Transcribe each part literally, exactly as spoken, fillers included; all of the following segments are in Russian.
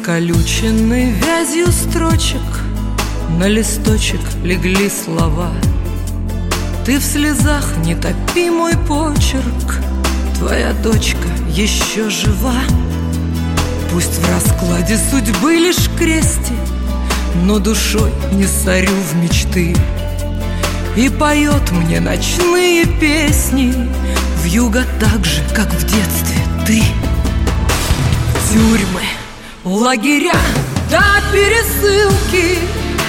Сколюченной вязью строчек на листочек легли слова. Ты в слезах, не топи мой почерк, твоя дочка еще жива. Пусть в раскладе судьбы лишь крести, но душой не сорю в мечты. И поет мне ночные песни вьюга так же, как в детстве ты. Тюрьмы, лагеря, да пересылки,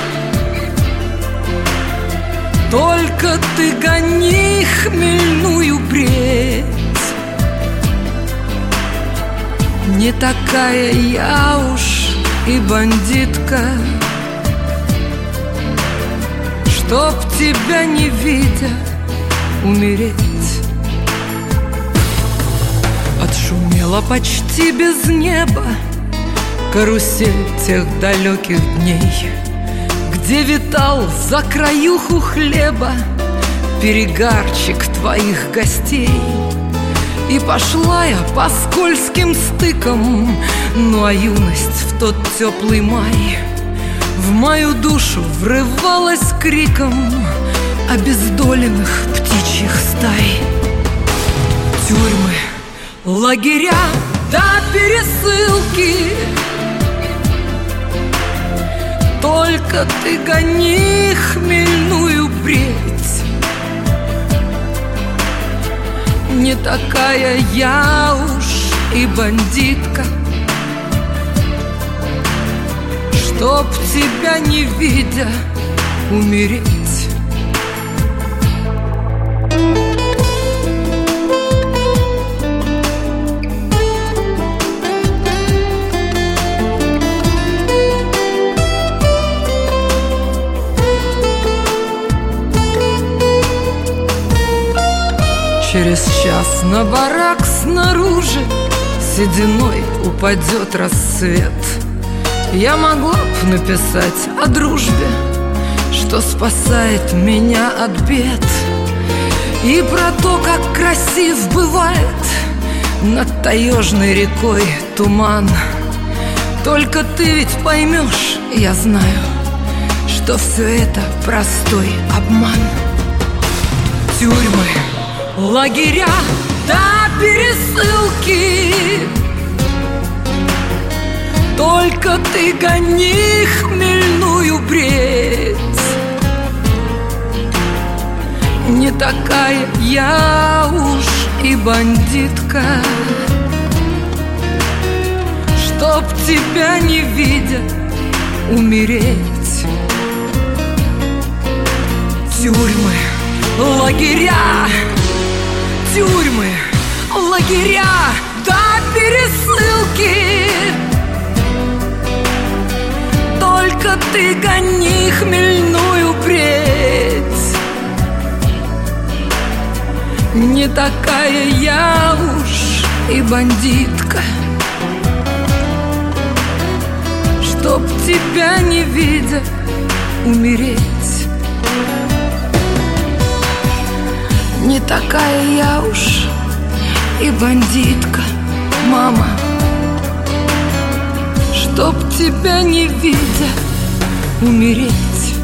только ты гони хмельную бредь. Не такая я уж и бандитка, чтоб тебя не видя умереть. Отшумела почти без неба карусель тех далеких дней, где витал за краюху хлеба перегарчик твоих гостей. И пошла я по скользким стыкам, ну а юность в тот теплый май в мою душу врывалась криком обездоленных птичьих стай. Тюрьмы, лагеря, да пересылки, только ты гони хмельную бредь. Не такая я уж и бандитка, чтоб тебя не видя умереть. Через час на барак снаружи сединой упадет рассвет. Я могла б написать о дружбе, что спасает меня от бед, и про то, как красив бывает над таежной рекой туман. Только ты ведь поймешь, я знаю, что все это простой обман. Тюрьмы, лагеря, да пересылки, только ты гони хмельную бредь. Не такая я уж и бандитка, чтоб тебя не видя умереть. Тюрьмы, лагеря, тюрьмы, лагеря, да пересылки, только ты гони хмельную бредь. Не такая я уж и бандитка, чтоб тебя не видя умереть. Не такая я уж и бандитка, мама, чтоб тебя не видя умереть.